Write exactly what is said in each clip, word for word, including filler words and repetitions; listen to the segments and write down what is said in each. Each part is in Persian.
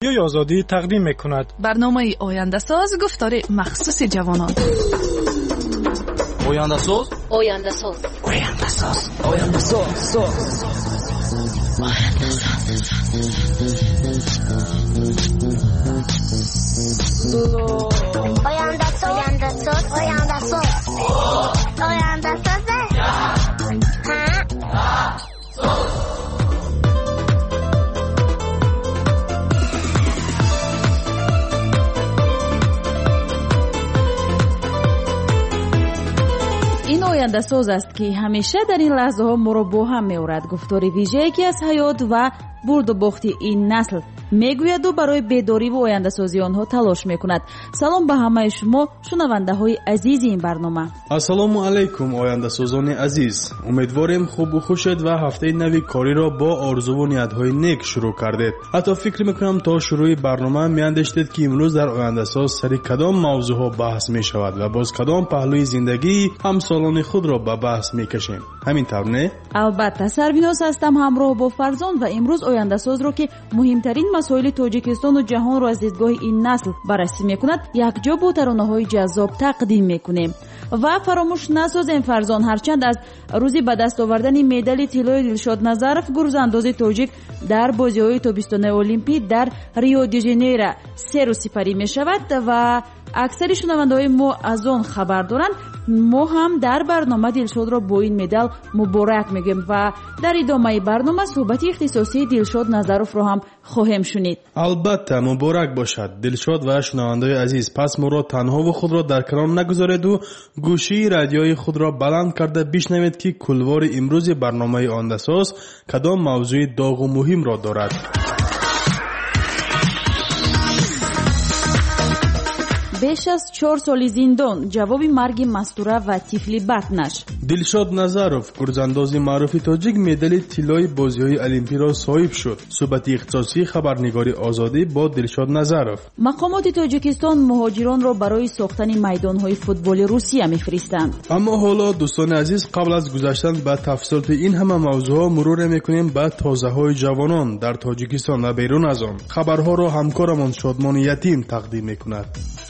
رادیوی آزادی تقدیم می‌کند. برنامه آینده ساز گفتار مخصوص جوانان. آینده ساز آینده ساز آینده ساز آینده ساز آینده ساز آینده ساز آینده ساز آینده ساز این آینده ساز است که همیشه در این لحظه ها ما را با هم می‌آورد. گفتار ویژه‌ای که از حیات و برد و باخت این نسل میگوید و برای بیداری و آینده سازی آنها تلاش میکند. سلام به همه شما شنونده های عزیز این برنامه. السلام علیکم آینده سازان عزیز. امیدواریم خوب و خوشید و هفته نوی کاری را با آرزو و نیت‌های نیک شروع کردید. حتی فکر میکنم تا شروع برنامه میاندیشید که امروز در آینده ساز سر کدام موضوع ها بحث میشود و باز کدام پهلوی زندگی همسالان خود را به بحث میکشیم. همین طور نه؟ البته سربیناس هستم همراه با فرزان و امروز آینده ساز رو که مهمترین مسائل تاجیکستان و جهان را از دیدگاه این نسل بررسی میکند یک جا با ترانه‌های جذاب تقدیم میکنیم. و فراموش نسازیم فرزان، هرچند از روزی به دست آوردن مدال طلای دلشاد نظرف گروزانداز تاجیک در بازی‌های تابستان المپی در ریو دی ژانیرو سه روز سپری میشود و اکثر شنونده‌های ما از آن خبر دارند، ما هم در برنامه دلشاد را با این مدال مبارک میگیم و در ادامه برنامه صحبت اختصاصی دلشاد نظرف را هم خواهیم شنید. البته مبارک باشد دلشاد و شنونده‌های عزیز. پس ما را تنها و خود را در کنار نگذارید و گوشی رادیوی خود را بلند کرده بشنوید که کلوار امروز برنامه آینده ساز کدام موضوع داغ و مهم را دارد. بیش از چهار سال زندان جواب مرگ مستوره و طفل بطنش. دلشاد نظرف گرزانداز معروف تاجیک مدال طلای بازی‌های المپی را صاحب شد. صحبت اختصاصی خبرنگاری آزادی با دلشاد نظرف. مقامات تاجیکستان مهاجران را برای ساختن میدان‌های فوتبال روسیه می‌فرستند. اما حالا دوستان عزیز قبل از گذشتن به تفصیلات این همه موضوعات مرور می‌کنیم به تازه‌های جوانان در تاجیکستان و بیرون از آن. خبرها را همکارمان شادمان یتیم تقدیم می‌کند.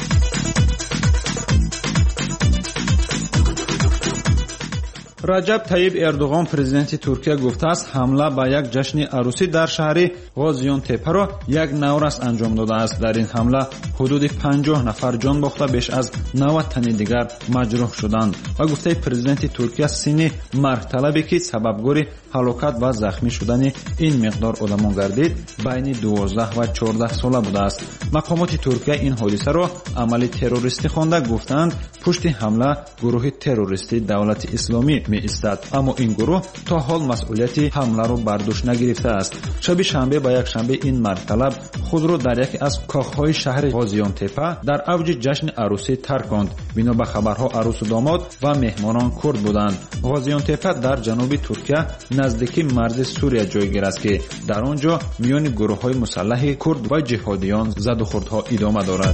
раҷаб таиб эрдуғон президенти туркия гуфтааст ҳамла ба як ҷашни арӯсӣ дар шаҳри ғозионтепаро як наврас анҷом додааст. дар ин ҳамла ҳудуди панҷоҳ нафар ҷон бохта беш аз навад тани дигар маҷрӯҳ шуданд. ва гуфтаи президенти туркия синни маргталабе ки сабабгори ҳалокат ва захмӣ шудани ин миқдор одамон гардид байни дувоздаҳ ва чордаҳ сола будааст. мақомоти туркия ин ҳодисаро амали террористӣ хонда гуфтанд пушти ҳамла гурӯҳи террористии давлати исломӣ می‌ایستد. اما این گروه تا حال مسئولیت حمله را بر دوش نگرفته است. شب شنبه با یک شنبه این مرد خود را در یکی از کاخهای شهر غازیانتپه در اوج جشن عروسی ترک کند. بنا به خبرها عروس و داماد و مهمانان کرد بودند. غازیانتپه در جنوب ترکیه نزدیکی مرز سوریه جایگیر است که در آنجا میان گروه‌های مسلح کرد و جهادیان زد و خوردها ادامه دارد.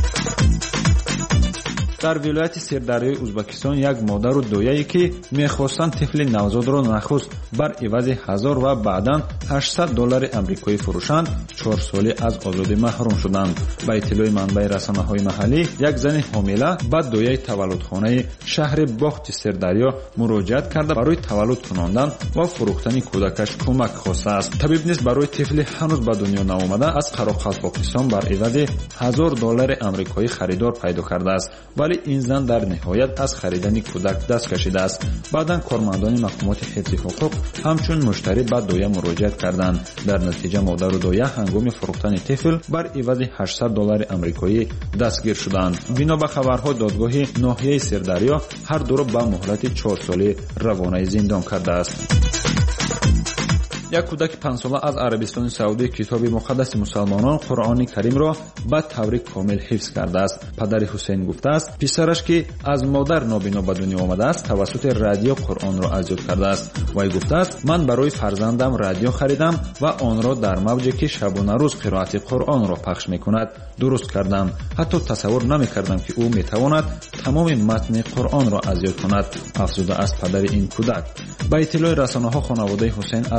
در ولایت سردریای ازبکستان یک مادر و دویایی که میخواستند طفل نوزاد را نخست بر عوض هزار و بعداً هشتصد دلار آمریکایی فروشند چهار ساله از آزادی محروم شدند. با اطلاع منبع رسانه‌های محلی یک زن حامله به دویای تولدخانه شهر باخت سردریا مراجعت کرده برای تولد کناندن و فروختن کودکش کمک خواسته است. طبیب نیز برای طفل هنوز به دنیا نیامده از قراقلپاکستان بر عوض هزار دلار آمریکایی خریدار پیدا کرده است. ولی این زن در نهایت از خریدن کودک دست کشیده است. بعداً کارمندان مقامات حفظ حقوق همچون مشتری به دویا مراجعت کردند. در نتیجه مادر و دویا هنگام فروختن طفل بر عوض هشتصد دلار آمریکایی دستگیر شدند. بنا به خبرها دادگاه ناحیه سردریا هر دو را به مهلت چهار ساله روانه زندان کرده است. یک کودک پنج ساله از عربستان سعودی کتاب مقدس مسلمانان قرآن کریم را به طور کامل حفظ کرده است. پدر حسین گفته است پسرش که از مادر نابینا به دنیا آمده است توسط رادیو قرآن را ازیاد کرده است. وی گفته است من برای فرزندم رادیو خریدم و آن را در موجی که شبانه روز قرائت قرآن را پخش میکند درست کردم. حتی تصور نمیکردم که او میتواند تمام متن قرآن را ازیاد کند. افزوده است پدر این کودک. با اطلاع رسانه‌ها خانواده حسین از جده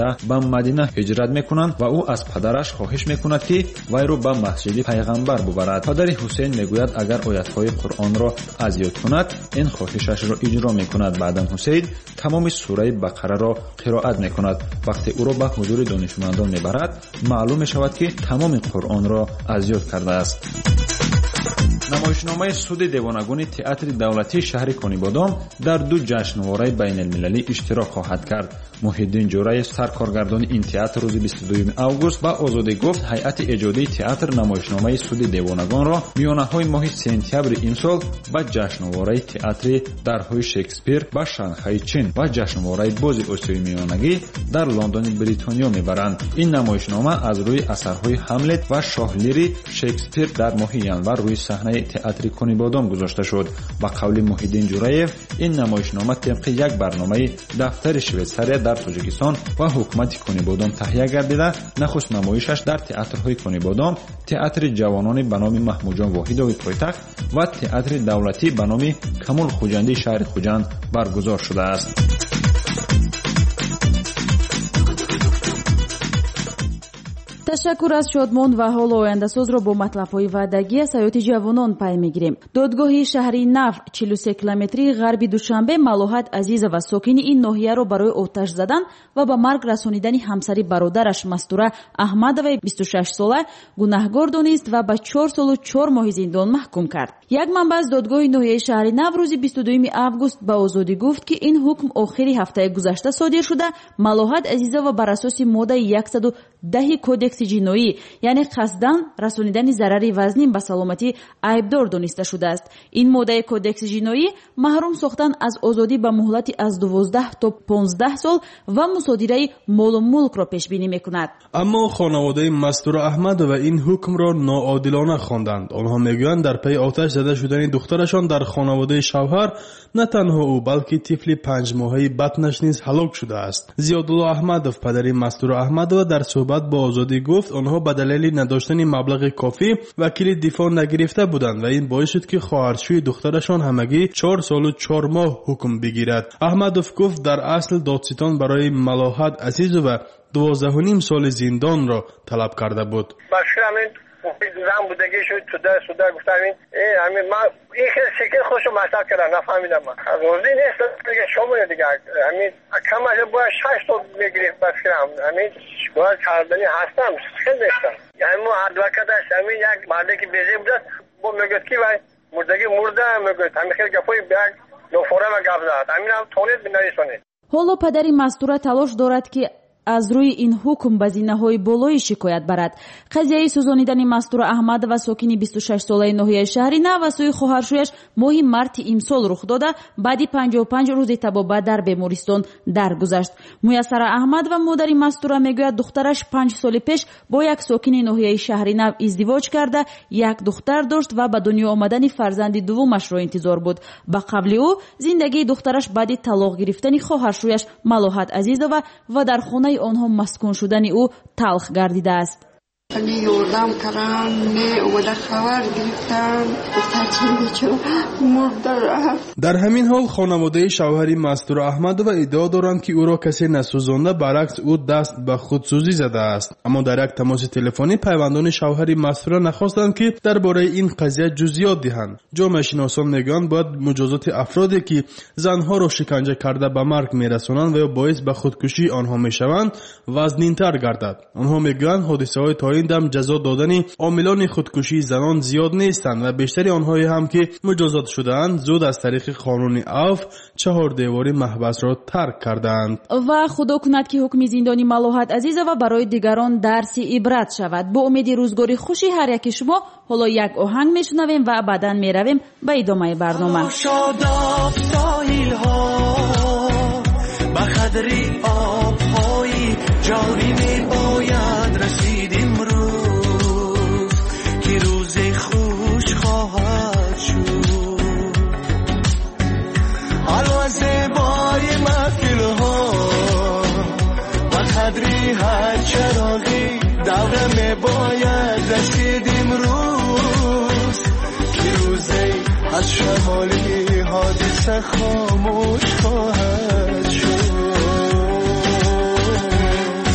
Мекка ба Мадина ҳиҷрат мекунанд ва ӯ аз падараш хоҳиш мекунад ки вайро ба масҷиди пайғамбар бубарад. Падари Ҳусейн мегӯяд агар оятҳои Қуръонро аз ёд кунад, ин хоҳишашро иҷро мекунад. Баъдан Ҳусейн тамоми сураи Бақараро қироат мекунад. вақте ӯро ба ҳузури донишмандон мебарад, маълум мешавад ки тамоми Қуръонро аз ёд кардааст. намоишномаи суди девонагони театри давлатии шаҳри Конибодом дар ду ҷашнвораи байналмилалӣ иштирок хоҳад кард. Муҳиддин Ҷураев, саркоргардони ин театр, рӯзи бисту дуюми август ба Озодӣ гуфт, ҳайати эҷодии театр намоишномаи суди девонагонро миёнаҳои моҳи сентябри имсол ба ҷашнвораи театри дарҳои Шекспир ба Шанхайи Чин ва ҷашнвораи бози Осиёи миёнагӣ дар Лондони Бритониё мебаранд. Ин намоишнома аз рӯи асарҳои Ҳамлет ва Шоҳ Лири Шекспир дар моҳи январ рӯи саҳнаи театри Конибодом гузошта шуд. Ба қавли Муҳиддин Ҷураев, ин намоишнома тебқи як барномаи дафтари Швейтсария дар Тоҷикистон ва ҳукумати Конибодом таҳия гардида, нахуст намоишаш дар театрҳои Конибодом, театри ҷавонони ба номи Маҳмудҷон Воҳидови пойтахт ва театри давлатӣ ба номи Камол Хуҷандии шаҳри Хуҷанд баргузор шудааст. ташаккур аз шодмон ва ҳоло ояндасозро бо матлабҳои ваъдагӣ аз ҳаёти ҷавонон пай мегирем. додгоҳи шаҳри Нав, чилу се километрии ғарби Душанбе, Малоҳат Азизова, сокини ин ноҳияро барои оташ задан ва ба марг расонидани ҳамсари бародараш Мастура Аҳмадоваи бисту шаш сола гунаҳгор донист ва ба чор солу чор моҳи зиндон маҳкум кард. як манбаъ аз додгоҳи ноҳияи шаҳри Нав рӯзи бисту дуюми август ба Озодӣ гуфт, ки ин ҳукм охири ҳафтаи гузашта содир шуда, Малоҳат Азизова бар асоси моддаи яксаду даҳи кодекси ҷиноӣ, яъне қасдан расонидани зарари вазнин ба саломатӣ айбдор дониста шудааст. ин моддаи кодекси ҷиноӣ маҳрум сохтан аз озодӣ ба муҳлати аз дувоздаҳ то понздаҳ сол ва мусодираи молу мулкро пешбинӣ мекунад. аммо хонаводаи Мастура Аҳмадова ин ҳукмро ноодилона хонданд. онҳо мегӯянд дар пайи оташ зада шудани духтарашон дар хонаводаи шавҳар на танҳо ӯ, балки тифли панҷмоҳаи батнаш низ ҳалок шудааст. Зиёдулло Аҳмадов, падари Мастура Аҳмадова, дар суҳбат бо Озодӣ гуфт, онҳо ба далели надоштани маблағи кофӣ вакили дифоъ нагирифта буданд ва ин боис шуд ки хоҳарчӯи духтарашон ҳамагӣ чор солу чор моҳ ҳукм бигирад. Аҳмадов гуфт, дар асл додситон барои Малоҳат Азизова дувоздаҳу ним соли зиндонро талаб карда буд. زن بودگی شد تو در سودا گفتم این همین من این خیلی سکر خوشو مطلب کردم نفهمیدم من روزی نیست دیگه شما دیگه همین کم از باید شش تا بگیرید بس کنم همین باید کردنی هستم خیلی نیستم یعنی ما ادوکتش همین یک مرده که بیزه بودد با میگوید که باید مردگی مرده میگوید همین خیلی گفوی بیگ نفوره و گفت داد همین هم تونید بنویسونید. ҳоло падари Мастура талош дорад ки аз рӯи ин ҳукм ба зинаҳои болоӣ шикоят барад. қазияи сӯзонидани Мастура Аҳмадова, сокини бисту шаш солаи ноҳияи шаҳри Нав, ва сӯи хоҳаршӯяш моҳи марти имсол рух дода, баъди панҷоҳу панҷ рӯзи табобат дар бемористон даргузашт. Муяссара Аҳмадова, модари Мастура, мегӯяд духтараш панҷ соли пеш бо як сокини ноҳияи шаҳри Нав издивоҷ карда, як духтар дошт ва ба дунё омадани фарзанди дуввумашро интизор буд. Ба қавли ӯ, зиндагии духтараш баъди талоқ гирифтани хоҳаршӯяш Малоҳат Азизова ва дар хонаи онҳо маскун шудани ӯ талх гардидааст. یوردم کردن نه اومده خبر گرفتن گفتن چرا مرده رفت. در همین حال خانواده شوهر مستور احمدова ادعا دارند که او را کسی نسوزانده، برعکس او دست به خودسوزی زده است. اما در یک تماس تلفنی پیوندان شوهر مستور نخواستند که درباره این قضیه جزئیات دهند. جامعه شناسان میگویند باید مجازات افرادی که زنها را شکنجه کرده به مرگ میرسانند و یا باعث به خودکشی آنها میشوند وزنین‌تر گردد. آنها میگویند حادثه‌های تا این دم جزا دادن عاملان خودکشی زنان زیاد نیستند و بیشتری آنهایی هم که مجازات شده‌اند زود از طریق قانون عفو چهار دیواری محبس را ترک کردند. و خدا کند که حکم زندانی ملاحت عزیزова برای دیگران درسی عبرت شود. با امید روزگاری خوشی هر یک شما. حالا یک آهنگ میشنویم و بعداً میرویم به ادامه برنامه. شاداب ساحل ها به قدری آب‌های جاری میباید رسید امروز که روز خوش خواهد شد. حالا زیبای محفل ها به قدری هر چراغی دوره میباید رسید امروز که روز از شمالی حادثه خاموش خواهد شد.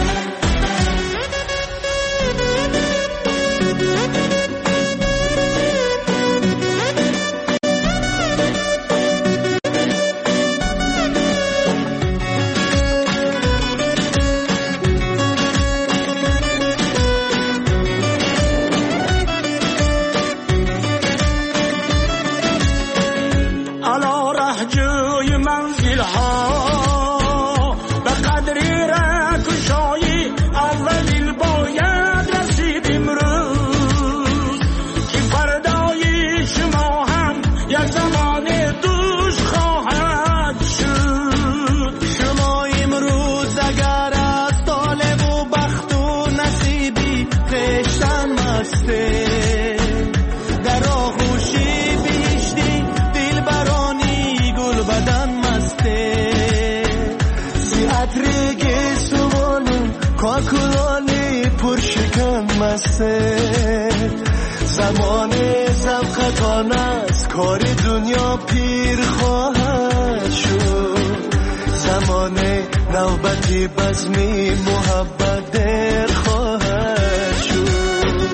مسته در آغوشی بیشتی دل برانی گل بدن مسته سی عطرگی سوانو کاکولانی پرشکن مسته زمان زبقتان است کار دنیا پیر خواهد شد زمان نوبتی بزمی محبت در خواهد شد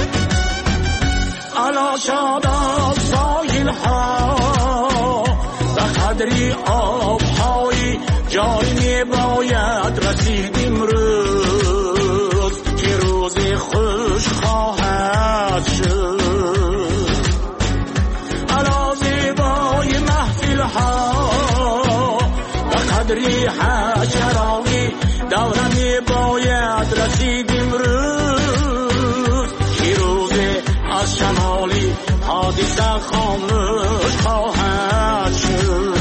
علا شادا ساحل ها و قدری آب های جای می باید رسید امروز که روز خوش خواهد شد علا زیبای محفل ها و قدری حشرامی دورمی باید رسید امروز که روز از شمالی حادثه خاموش خواهد شد.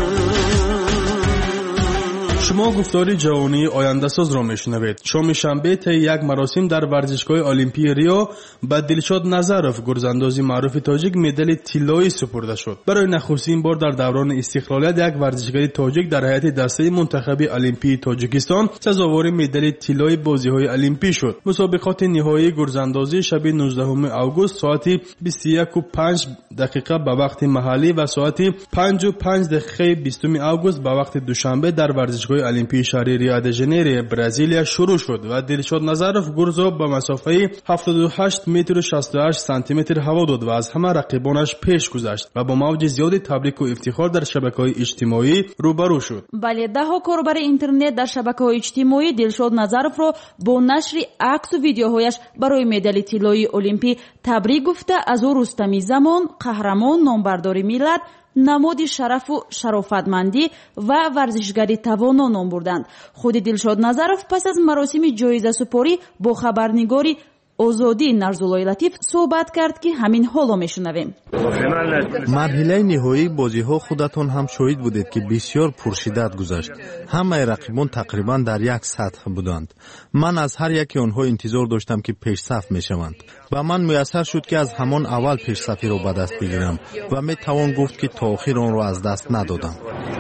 شما گفتار جوانی آینده ساز را میشنوید. شام شنبه طی یک مراسم در ورزشگاه المپی ریو به دلشاد نظرف گرزانداز معروف تاجیک مدال طلایی سپرده شد. برای نخستین بار در دوران استقلالیت یک ورزشکار تاجیک در هیئت دسته منتخب المپی تاجیکستان سزاوار مدال طلایی بازی‌های المپی شد. مسابقات نهایی گرزاندازی شب نوزدهم اوگوست ساعت بیست و یک و پنج دقیقه به وقت محلی و ساعت پنج و پنج دقیقه بیستم اوگوست به وقت دوشنبه در ورزشگاه المپی شهری ریو د ژانیرو برزیلیا شروع شد و دلشاد نظرف گرزا به مسافه هفتاد و هشت متر و شصت و هشت سانتی متر هوا داد و از همه رقیبانش پیش گذشت و با موج زیاد تبریک و افتخار در شبکه‌های اجتماعی روبرو شد. بله، ده ها کاربر اینترنت در شبکه‌های اجتماعی دلشاد نظرف را با نشر عکس و ویدیوهایش برای مدال طلایی المپی تبریک گفته از او رستمی زمان، قهرمان، نامبردار ملت، نماد شرف و شرافتمندی و ورزشگری توانا نام بردند. خود دلشاد نظرف پس از مراسم جایزه سپاری با خبرنگاری آزادی نرزولای لطیف صحبت کرد که همین حالا میشنویم. مرحله نهایی بازی ها خودتون هم شاهد بودید که بسیار پرشدت گذشت. همه رقیبان تقریبا در یک سطح بودند. من از هر یکی آنها انتظار داشتم که پیش صف میشوند و من میسر شد که از همان اول پیش صفی را به دست بگیرم و می توان گفت که تا آخر آن را از دست ندادم.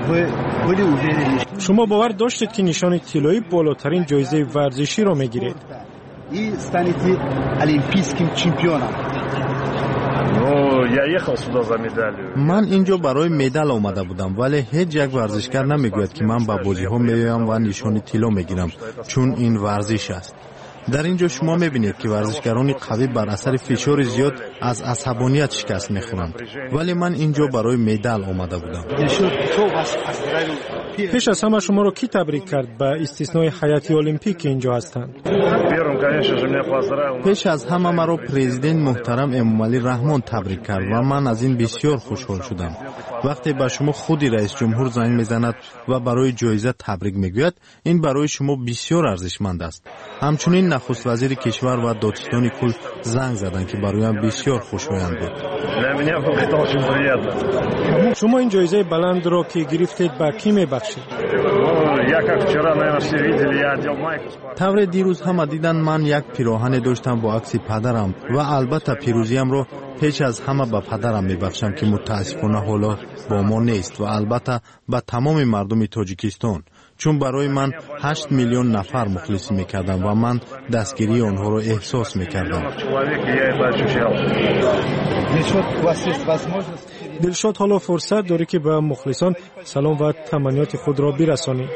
شما باور داشتید که نشان طلایی بالاترین جایزه ورزشی را میگیرید؟ и станете олимпийским чемпионом. من اینجا برای مدال آمده بودم ولی هیچ یک ورزشکار نمیگوید که من به بازی ها میایم و نشان طلا میگیرم چون این ورزش است. در اینجا شما میبینید که ورزشکاران قوی بر اثر فشار زیاد از عصبانیت شکست میخورند ولی من اینجا برای مدال آمده بودم. پیش از همه شما رو کی تبریک کرد به استثنای هیئت المپیک که اینجا هستند؟ پیش از همه مرا پرزیدنت محترم امامعلی رحمان تبریک کرد و من از این بسیار خوشحال شدم. وقتی به شما خودی رئیس جمهور زنگ میزند و برای جایزه تبریک میگوید این برای شما بسیار ارزشمند است. همچنین نخست وزیر کشور و دادستان کل زنگ زدند که برایم بسیار خوشایند بود. شما این جایزه بلند را که گرفتید به کی میبخشید؟ طور دیروز هم دیدن من یک پیراهن داشتم با عکس پدرم و البته پیروزیم رو پیش از همه به پدرم میبخشم که متاسفانه حالا با ما نیست و البته به تمام مردم تاجیکستان چون برای من هشت میلیون نفر مخلصی میکردم و من دستگیری آنها رو احساس میکردم. دلشاد حالا فرصت داره که به مخلصان سلام و تمنیات خود را برسانی.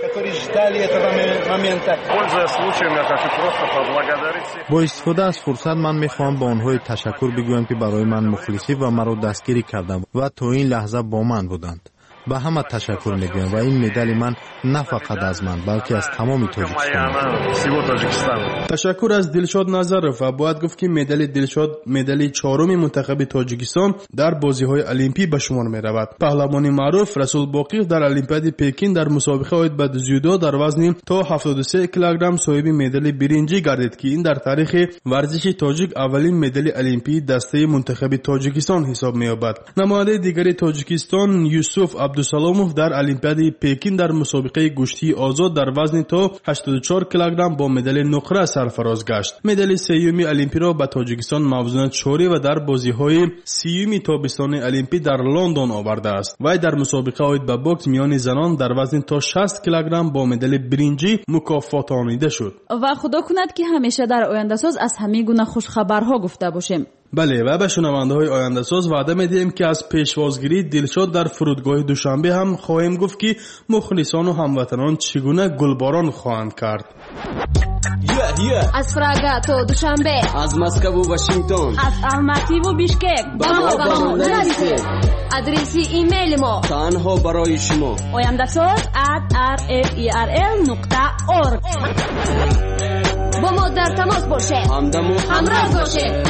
با استفاده از فرصت من میخوام با آنها تشکر بگویم که برای من مخلصی و مرا دستگیری کردند و تا این لحظه با من بودند. به همه تشکر میگویم و این مدال من نه فقط از من بلکه از تمام تاجیکستان. تشکر از دلشاد نظرف و باید گفت که مدال دلشاد مدال چهارم منتخب تاجیکستان در بازی‌های المپی به شمار می‌رود. پهلوان معروف رسول باقی در المپیاد پکین در مسابقه عاید به جودو در وزن تا هفتاد و سه کیلوگرم صاحب مدال برنجی گردید که این در تاریخ ورزش تاجیک اولین مدال المپی دسته منتخب تاجیکستان حساب می‌یابد. نماینده دیگری تاجیکستان یوسف عبدالسلاموف در المپیاد پکین در مسابقه گوشتی آزاد در وزن تا هشتاد و چهار کیلوگرم با مدال نقره سرفراز گشت. مدال سیوم المپی را به تاجیکستان موزون چهاری و در بازی‌های سیوم تابستان المپی در لندن آورده است. وی در مسابقه اوید به باکس میان زنان در وزن تا شصت کیلوگرم با مدال برنجی مکافاتانیده شد. و خدا کند که همیشه در آینده ساز از همه گونه خوش خبرها گفته باشیم. بله و به شنونده های آینده ساز وعده میدیم که از پیشوازگیری دلشاد در فرودگاه دوشنبه هم خواهیم گفت که مخلصان و هموطنان چگونه گلباران خواهند کرد. Yeah, yeah. از پراگا تا دوشنبه، از مسکو و واشنگتن، از الماتی و بیشکک، با ما با ما نرسید. ادرسی ایمیل ما تنها برای شما oyandasaz at r f e r l نقطه org. با ما در تماس باشه، همدم و همراه باشه.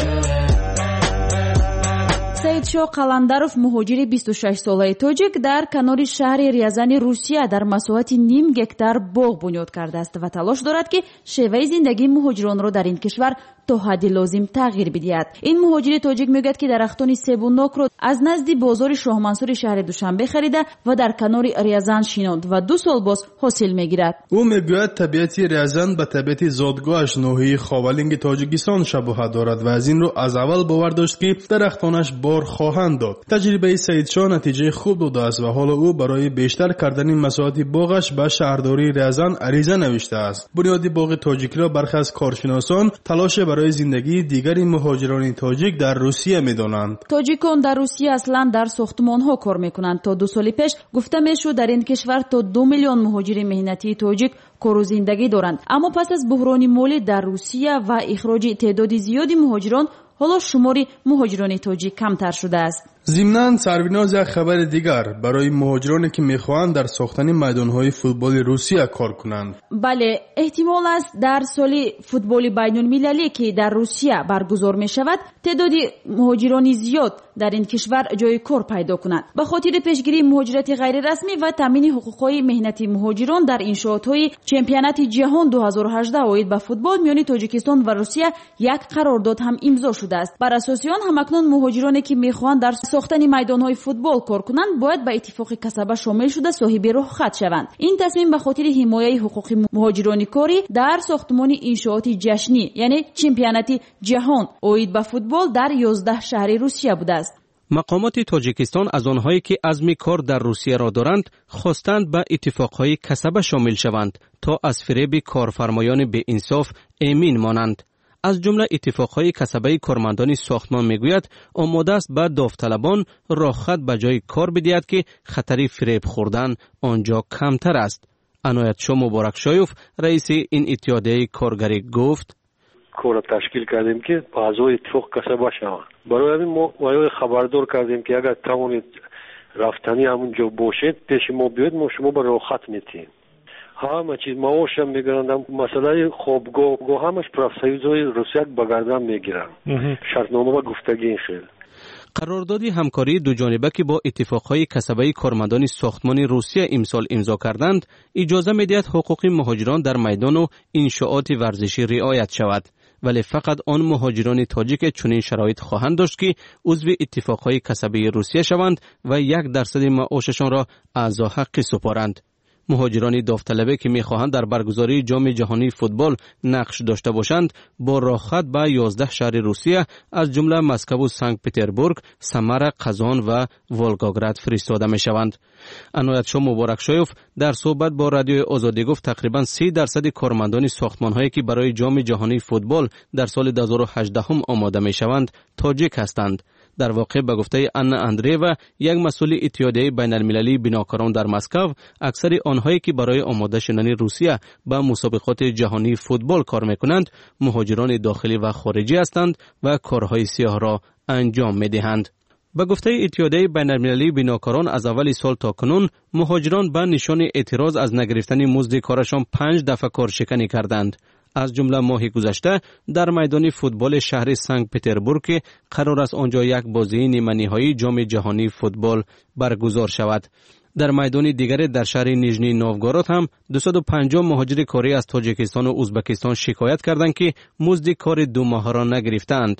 سаидшоҳ қаландаров муҳоҷири бисту шаш солаи тоҷик дар канори шаҳри Рязани Русия дар масоҳати ним гектар боғ бунёд кардааст ва талош дорад ки шеваи зиндагии муҳоҷиронро дар ин кишвар то ҳадди лозим тағйир бидиҳад. ин муҳоҷири тоҷик мегӯяд ки дарахтони себунокро аз назди бозори шоҳмансури шаҳри душанбе харида ва дар канори Рязан шинонд ва ду сол боз ҳосил мегирад. ӯ мегӯяд табиати Рязан ба табиати зодгоҳаш ноҳияи ховалинги тоҷикистон шабоҳат дорад ва аз инро аз аввал бовар дошт ки дарахтонаш бор хоҳанд дод. таҷрибаи Саидшоҳ натиҷаи хуб додааст ва ҳоло ӯ барои бештар кардани масоҳати боғаш ба шаҳрдории Рязан ариза навиштааст. бунёди боғи тоҷикиро бархе аз коршиносон талоше барои зиндагии дигари муҳоҷирони тоҷик дар Русия медонанд. тоҷикон дар Русия аслан дар сохтмонҳо кор мекунанд. то ду соли пеш гуфта мешуд дар ин кишвар то ду миллион муҳоҷири меҳнатии тоҷик кору зиндагӣ доранд. аммо пас аз буҳрони молӣ дар Русия ва ихроҷи теъдоди зиёди муҳоҷирон ҳоло шумори муҳоҷирони тоҷик камтар шудааст. зимнан сарвиноз як хабари дигар барои муҳоҷироне ки мехоҳанд дар сохтани майдонҳои футболи Русия кор кунанд. бале эҳтимол аст дар соли футболи байнулмилалӣ ки дар Русия баргузор мешавад теъдоди муҳоҷирони зиёд дар ин кишвар ҷои кор пайдо кунад. ба хотири пешгирии муҳоҷирати ғайрирасмӣ ва таъмини ҳуқуқҳои меҳнати муҳоҷирон дар иншоотҳои чемпионати ҷаҳон ду ҳазору ҳаждаҳ оид ба футбол миёни Тоҷикистон ва Русия як қарордод ҳам имзо шудааст. бар асоси он ҳамакнун муҳоҷироне ки мехоҳанд дар сохтани майдонҳои футбол кор кунанд бояд ба иттифоқи касаба шомил шуда соҳиби рухсат шаванд. ин тасмим ба хотири ҳимояи ҳуқуқи муҳоҷирони корӣ дар сохтмони иншооти ҷашнӣ яъне чемпионати ҷаҳон оид ба футбол дар ёздаҳ шаҳри Русия будааст. мақомоти тоҷикистон аз онҳое ки азми кор дар Русияро доранд хостанд ба иттифоқҳои касаба шомил шаванд то аз фиреби корфармоёни беинсоф эмин монанд. аз ҷумла иттифоқҳои касабаи кормандони сохтмон мегӯяд омода аст ба довталабон роҳхат ба ҷои кор бидиҳад ки хатари фиреб хӯрдан онҷо камтар аст. аноятшоҳ муборакшоев раиси ин иттиҳодияи коргарӣ гуфт: кора ташкил кардем ки аъзои иттифоқ касаба шаванд. барои ҳамин мо ваёи хабардор кардем ки агар тавонед рафтани ҳамун ҷо бошед пеши мо биёед мо шумо ба роҳхат метиҳем. ҳама чиз маошам мегиранд, масъалаи хобгоҳ ҳамаш профсоюзҳои Русия ба гардан мегиранд. шартнома ва гуфтагӣ ин хел. қарордоди ҳамкории дуҷониба ки бо иттифоқҳои касабаи кормандони сохтмони Русия имсол имзо карданд иҷоза медиҳад ҳуқуқи муҳоҷирон дар майдону иншооти варзишӣ риоят шавад. вале фақат он муҳоҷирони тоҷике чунин шароит хоҳанд дошт ки узви иттифоқҳои касабии Русия шаванд ва як дарсади маошашонро аъзо ҳаққӣ супоранд. муҳоҷирони довталабе ки мехоҳанд дар баргузории ҷоми ҷаҳонии футбол нақш дошта бошанд бо роҳхат ба ёздаҳ шаҳри Русия аз ҷумла Москву, Санкт-Петербург, Самара, Қазон ва Волгоград фиристода мешаванд. аноятшоҳ муборакшоев дар суҳбат бо радиои Озодӣ гуфт тақрибан си дарсади кормандони сохтмонҳое ки барои ҷоми ҷаҳонии футбол дар соли ду ҳазору ҳаждаҳ омода мешаванд тоҷик ҳастанд. дар воқеъ ба гуфтаи Анна Андреева, як масъули иттиҳодияи байналмилалии бинокорон дар Москав, аксари онҳое ки барои омода шудани Русия ба мусобиқоти ҷаҳонии футбол кор мекунанд муҳоҷирони дохилӣ ва хориҷӣ ҳастанд ва корҳои сиёҳро анҷом медиҳанд. ба гуфтаи иттиҳодияи байналмилалии бинокорон аз аввали сол то кунун муҳоҷирон ба нишони эътироз аз нагирифтани музди корашон панҷ дафъа коршиканӣ карданд. аз ҷумла моҳи гузашта дар майдони футболи шаҳри Санкт-Петербург ки қарор аст онҷо як бозии ниманиҳоии ҷоми ҷаҳонии футбол баргузор шавад. дар майдони дигаре дар шаҳри Нижнии Новгород ҳам дусаду панҷоҳ муҳоҷири корӣ аз Тоҷикистону Узбекистон шикоят карданд ки музди кори ду моҳаро нагирифтаанд.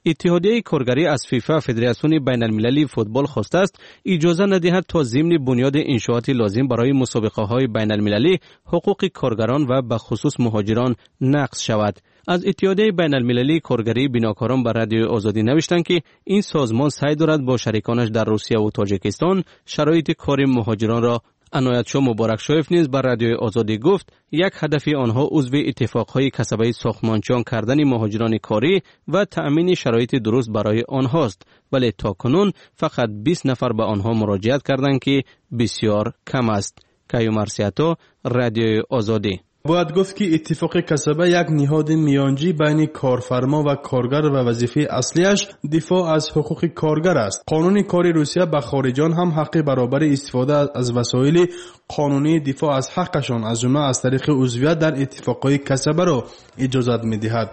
اتحادیه کارگری از فیفا فدراسیون بین المللی فوتبال خواسته است اجازه ندهد تا ضمن بنیاد انشاءات لازم برای مسابقه های بین المللی حقوق کارگران و به خصوص مهاجران نقض شود. از اتحادیه بین المللی کارگری بیناکاران به رادیو آزادی نوشتند که این سازمان سعی دارد با شریکانش در روسیه و تاجیکستان شرایط کار مهاجران را عنایت شو مبارک شویف نیز بر رادیو آزادی گفت یک هدف آنها عضو اتفاقهای کسبه ساختمانچیان کردن مهاجران کاری و تأمین شرایط درست برای آنهاست، ولی تا کنون فقط بیست نفر به آنها مراجعت کردند که بسیار کم است. کایو مرسیاتو، رادیو آزادی. باید گفت که اتفاق کسبه یک نهاد میانجی بین کارفرما و کارگر و وظیفه اصلیش دفاع از حقوق کارگر است. قانون کاری روسیه به خارجیان هم حق برابر استفاده از وسایل قانونی دفاع از حقشان از جمله از طریق عضویت در اتفاقهای کسبه را اجازت می‌دهد.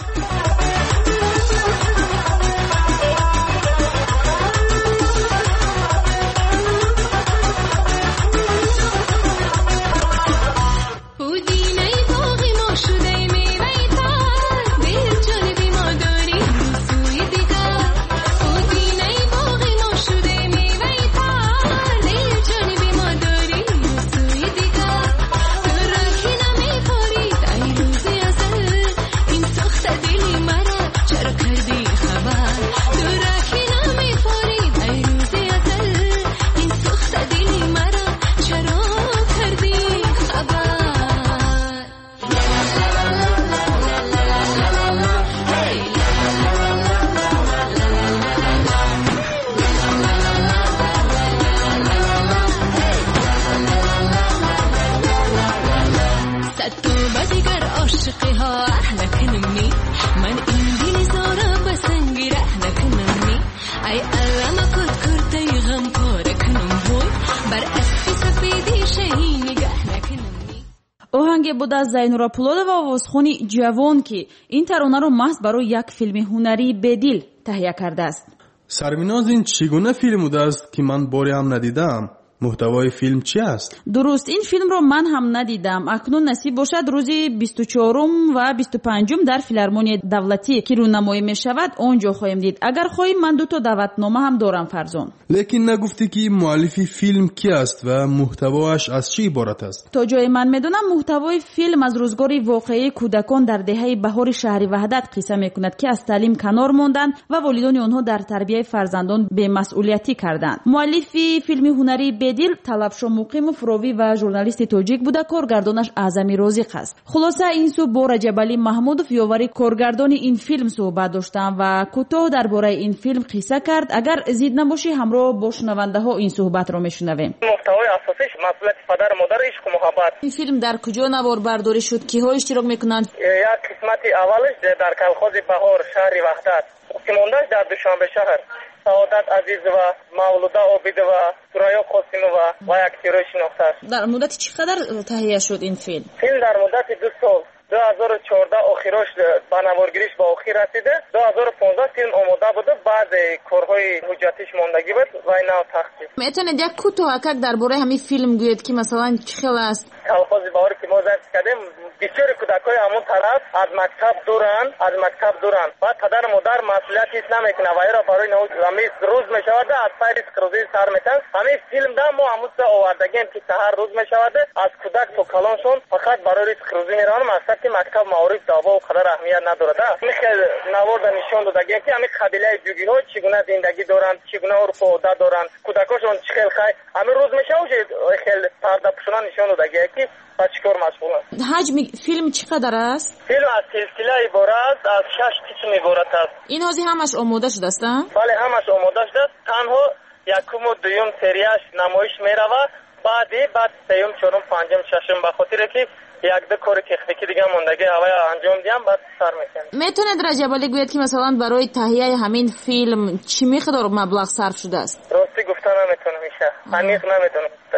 آهنگ بود از زینورا پولودا و آوازخوانی جوان که این ترانه رو محض برای یک فیلم هنری بدیل تهیه کرده است. سرمیناز این چگونه فیلم بوده است که من باری هم ندیدم؟ محتوای فیلم چی است؟ درست، این فیلم رو من هم ندیدم. اکنون نصیب باشد روزی بیست و چهارم و بیست و پنجم در فیلارمونی دولتی که رونمایی می شود آنجا خواهیم دید. اگر خواهیم من دو تا دعوتنامه هم دارم فرزان. لیکن نگفتی که مؤلف فیلم کی است و محتواش از چی عبارت است؟ تا جای من میدونم محتوای فیلم از روزگار واقعی کودکان در دهه بهار شهر وحدت قصه میکند که از تعلیم کنار ماندند و والدین آنها در تربیت فرزندان بی‌مسئولیتی کردند. مؤلف فیلم هنری بدیل طلبشو مقیم فروی و ژورنالیست تاجیک بوده. کارگردانش اعظمی رازق است. خلاصه این سو با رجب علی محمودوف یاوری کارگردان این فیلم صحبت داشتم و کوتاه درباره این فیلم قصه کرد. اگر زید نباشی همراه با شنونده ها این صحبت رو میشنویم. محتوای اساسیش مسئولیت پدر و مادر، عشق و محبت. این فیلم در کجا نوار برداری شد؟ کیها اشتراک میکنند؟ یک قسمت اولش در کلخوز بهار شهر وحدت، سیمونداش در دوشنبه شهر، سعادت عزیزова، مولوده عابدova، سوریا قاسمova و یک تیروی شناخته است. در مدت چقدر تهیه شد این فیلم؟ فیلم در مدت دو سال، دو هزار و چهارده آخرش به نوارگیریش به آخر رسیده. دو هزار و پانزده فیلم آماده بوده، بعد کارهای حجتیش ماندگی بود و اینا تخصیص. میتونید یک کوتاهک درباره همین فیلم گویید که مثلا چه خیلی است؟ کلخوز بهار که ما زرد کردیم، بسیار کودکای همون طرف از مکتب دورن، از مکتب دورن. بعد پدر مادر مسئولیت هیچ نمیکنه و ایرا برای نو همیش روز میشود از سایر سکروزی سر میتن. همین فیلم ده ما همون سه آوردگیم که هر روز میشود از کودک تا کلانشون فقط برای سکروزی میرن. مقصد که مکتب معارف دعوا و قدر اهمیت نداره. میخواد نوارد نشون دادگیم که همین قبیله جوگی ها چگونه زندگی دارن، چگونه عرف و عادت دارن، کودکاشون چخیل خای همین روز میشه و خیلی پرده پوشان نشون دادگیم که با چیکار مشغولن. حجم فیلم چقدر است؟ فیلم از سلسله عبارت است، از شش قسم عبارت است. این هازی همش آماده شده است؟ بله همش آماده شده. تنها یکم و دوم سریاش نمایش میرود، بعدی بعد سوم چهارم پنجم ششم به خاطر که یک دو کار تکنیکی دیگه موندگی هوای انجام دیم بعد سر میکنیم. میتونید رجب علی گوید که مثلا برای تهیه همین فیلم چی مقدار مبلغ صرف شده است؟ راستی گفتن نمیتونم میشه. عمیق نمیتونم.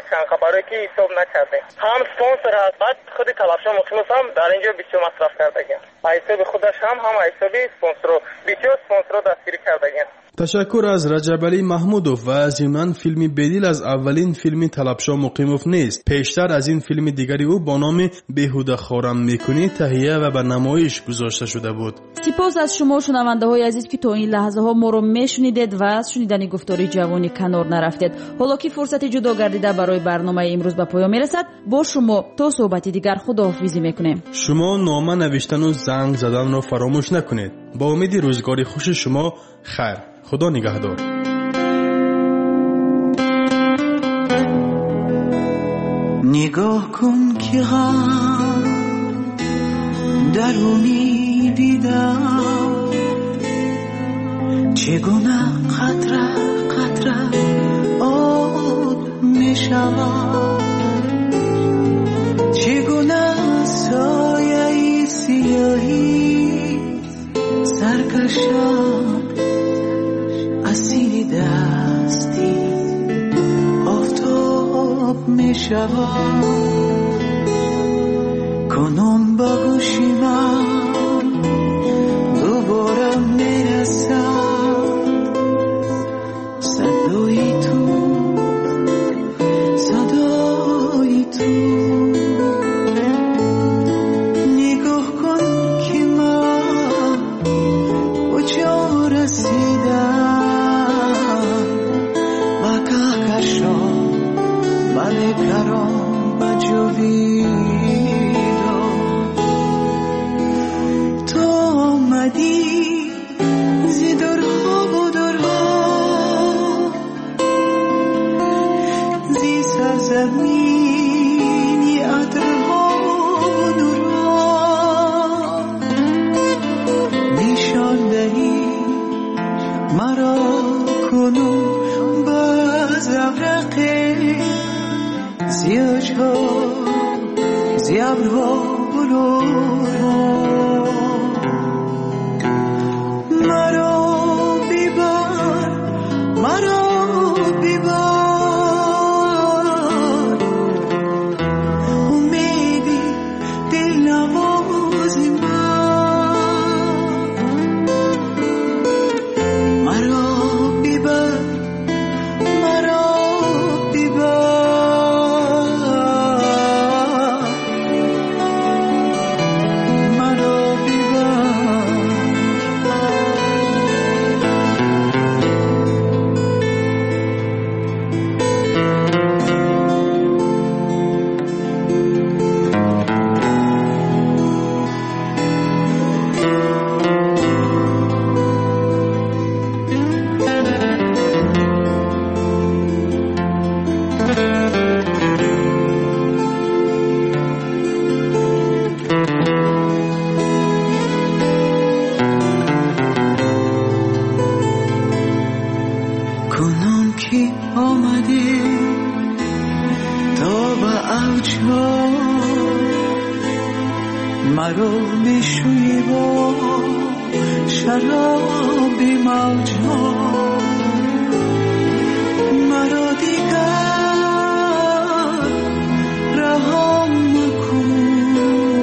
چند خبری که حساب نکرده. هم سپانسر هست، بعد خود تلفشان مخیموس هم در اینجا بسیار مصرف کردگیم. حساب خودش هم هم حساب سپانسر رو بسیار سپانسر رو دستگیری کردگیم. تشکر از رجب علی محمودوف و از یونان فیلمی بدیل از اولین فیلم طلبشاه مقیموف نیست. پیشتر از این فیلم دیگری او با نام بیهوده خورم میکنی تهیه و به نمایش گذاشته شده بود. سپاس از شما شنونده های عزیز که تا این لحظه ها ما رو میشنیدید و از شنیدن گفتاری جوانی کنار نرفتید. حالا که فرصت جدا گردیده برای برنامه امروز به پایان میرسد، با شما تا صحبتی دیگر خداحافظی میکنیم. شما نامه نوشتن و زنگ زدن رو فراموش نکنید. با امید روزگاری خوش شما. خیر، خدا نگهدار. نگاه کن که غم درونی دیدم، چگونه قطره قطره آب می شود، چگونه سایه سیاهی سرکشم اسیر دستی آفتاب می شود. کنون با گوشی من دوباره می رسد صدای تو، صدای تو. نگاه کن که من کجا رسیدم، بله کرام بجویدو. تو آمدی زی درها و درها، زی سرزمینی عطرها و نورها، نشان دهی مرا کنون با زورقی زیاج ها زیابر ها بلور ها. مرا بیبار مرا بیبار، امیدی دل نوازی من. مرا بیبار مرا مرا بشوی با شرابی موجا، مرا دیگر رهام مکن،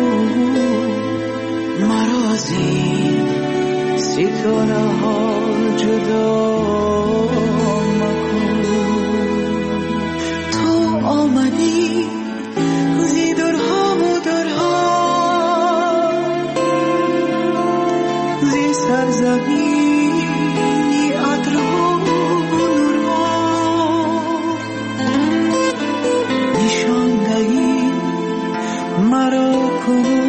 مرا از این ستاره ها جدا مکن. تو آمدی زی درها و درها، زی سرزمینی عطرها و نورها، نشان دهی مرا کن